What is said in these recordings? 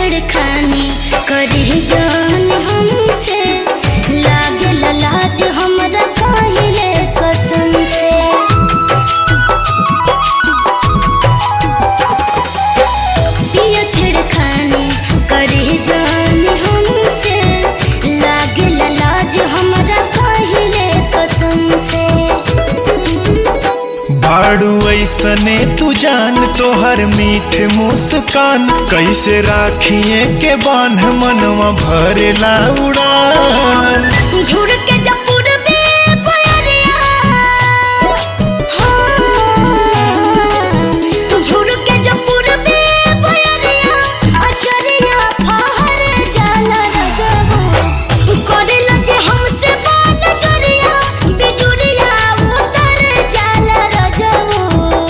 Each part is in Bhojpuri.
छेड़खानी करी जान हमसे, लागल लाज हमरा काहिले कसम से। पिया छेड़खानी करी जान हमसे, लागल लाज हमरा काहिले कसम से। बाड़ू ऐसने तू जान तोहर मीठ मुस्कान, कैसे राखिए के बांध मनवा भरेला उड़ान। झुड़ के जपुर में बयरिया, झुड़ के जपुर में बयरिया, अचरिया फहर जाला रजबो, करेला जे हमसे बाल जरिया, बिजुरिया उतर जाला रजबो।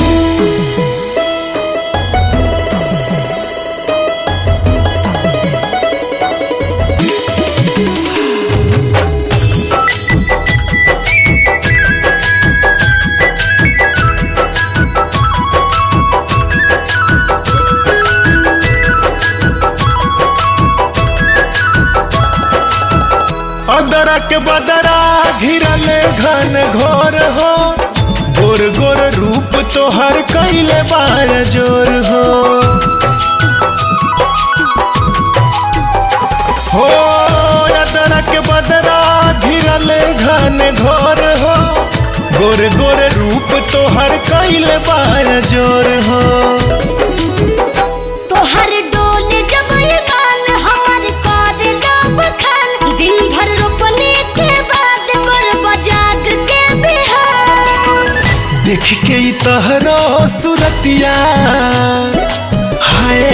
अदरा के बदरा घिरले घन घोर हो, गोर गोर रूप तोहर कैले बार जोर हो। अदरा के बदरा घिरले घन घोर हो, गोर गोर रूप तोहर कैले बार जोर हो। तोहर डोल जब ईमान हमर कर लब खान, दिन भर रोपनी के बाद कर बजाग के बिहान। देख के ई तहरो सुरतिया, हाय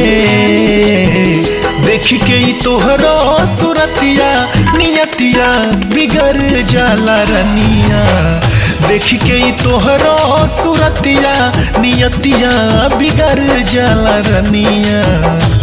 देख के ई तोहरो सुरतिया, नियतिया बिगड़ जाला रनिया। देख के ई तोहरो सुरतिया, नियतिया बिगड़ जाला रनिया।